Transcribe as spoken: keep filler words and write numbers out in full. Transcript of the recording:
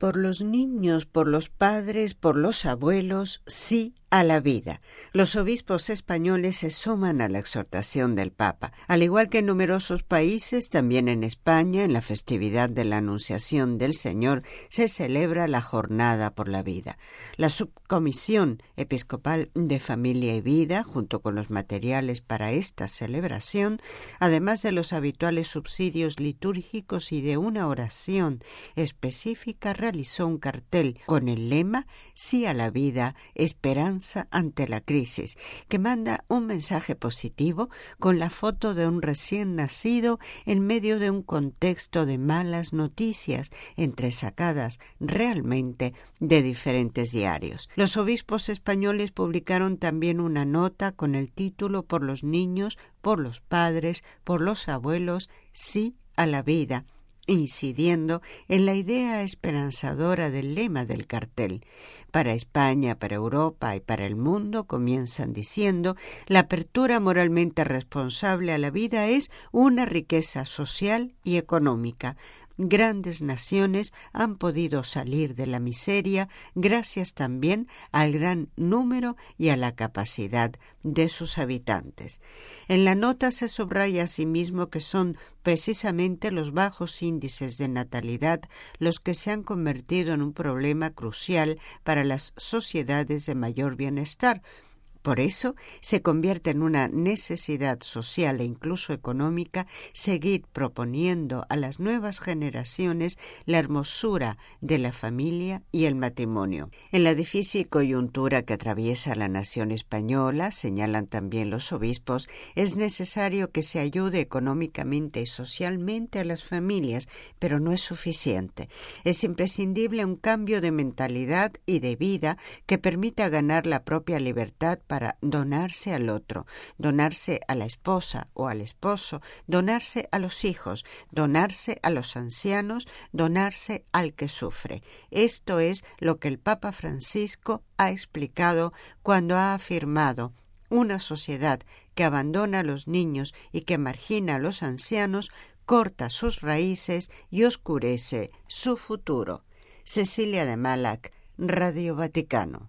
Por los niños, por los padres, por los abuelos, sí a la vida. Los obispos españoles se suman a la exhortación del Papa. Al igual que en numerosos países, también en España, en la festividad de la Anunciación del Señor, se celebra la Jornada por la Vida. La Subcomisión Episcopal de Familia y Vida, junto con los materiales para esta celebración, además de los habituales subsidios litúrgicos y de una oración específica, realizó un cartel con el lema «Sí a la vida, esperanza ante la crisis», que manda un mensaje positivo con la foto de un recién nacido en medio de un contexto de malas noticias entresacadas realmente de diferentes diarios. Los obispos españoles publicaron también una nota con el título «Por los niños, por los padres, por los abuelos, sí a la vida», incidiendo en la idea esperanzadora del lema del cartel. Para España, para Europa y para el mundo, comienzan diciendo, la apertura moralmente responsable a la vida es una riqueza social y económica. Grandes naciones han podido salir de la miseria gracias también al gran número y a la capacidad de sus habitantes. En la nota se subraya asimismo que son precisamente los bajos índices de natalidad los que se han convertido en un problema crucial para las sociedades de mayor bienestar. Por eso se convierte en una necesidad social e incluso económica seguir proponiendo a las nuevas generaciones la hermosura de la familia y el matrimonio. En la difícil coyuntura que atraviesa la nación española, señalan también los obispos, es necesario que se ayude económicamente y socialmente a las familias, pero no es suficiente. Es imprescindible un cambio de mentalidad y de vida que permita ganar la propia libertad para donarse al otro, donarse a la esposa o al esposo, donarse a los hijos, donarse a los ancianos, donarse al que sufre. Esto es lo que el Papa Francisco ha explicado cuando ha afirmado: una sociedad que abandona a los niños y que margina a los ancianos corta sus raíces y oscurece su futuro. Cecilia de Malac, Radio Vaticano.